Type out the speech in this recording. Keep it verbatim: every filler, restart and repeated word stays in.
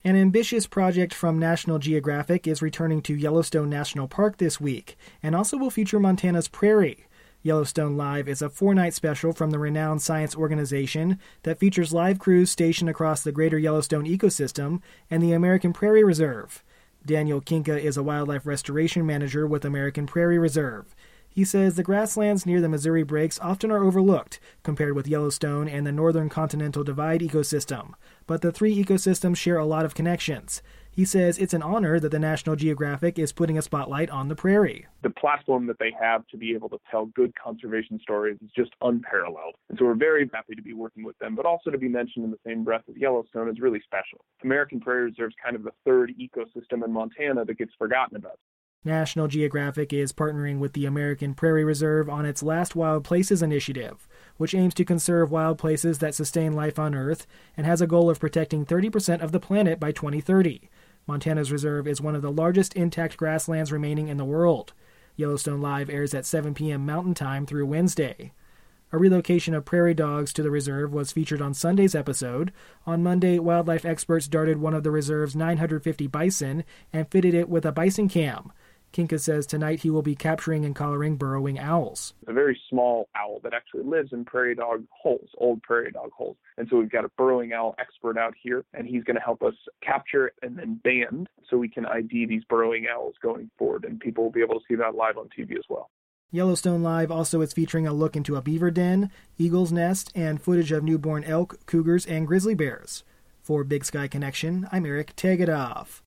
An ambitious project from National Geographic is returning to Yellowstone National Park this week, and also will feature Montana's prairie. Yellowstone Live is a four-night special from the renowned science organization that features live crews stationed across the greater Yellowstone ecosystem and the American Prairie Reserve. Daniel Kinka is a wildlife restoration manager with American Prairie Reserve. He says the grasslands near the Missouri Breaks often are overlooked compared with Yellowstone and the Northern Continental Divide ecosystem, but the three ecosystems share a lot of connections. He says it's an honor that the National Geographic is putting a spotlight on the prairie. The platform that they have to be able to tell good conservation stories is just unparalleled. And so we're very happy to be working with them, but also to be mentioned in the same breath as Yellowstone is really special. American Prairie Reserve is kind of the third ecosystem in Montana that gets forgotten about. National Geographic is partnering with the American Prairie Reserve on its Last Wild Places initiative, which aims to conserve wild places that sustain life on Earth and has a goal of protecting thirty percent of the planet by twenty thirty. Montana's reserve is one of the largest intact grasslands remaining in the world. Yellowstone Live airs at seven p.m. Mountain Time through Wednesday. A relocation of prairie dogs to the reserve was featured on Sunday's episode. On Monday, wildlife experts darted one of the reserve's nine hundred fifty bison and fitted it with a bison cam. Kinka says tonight he will be capturing and collaring burrowing owls. A very small owl that actually lives in prairie dog holes, old prairie dog holes. And so we've got a burrowing owl expert out here, and he's going to help us capture and then band so we can I D these burrowing owls going forward, and people will be able to see that live on T V as well. Yellowstone Live also is featuring a look into a beaver den, eagle's nest, and footage of newborn elk, cougars, and grizzly bears. For Big Sky Connection, I'm Eric Tegetthoff.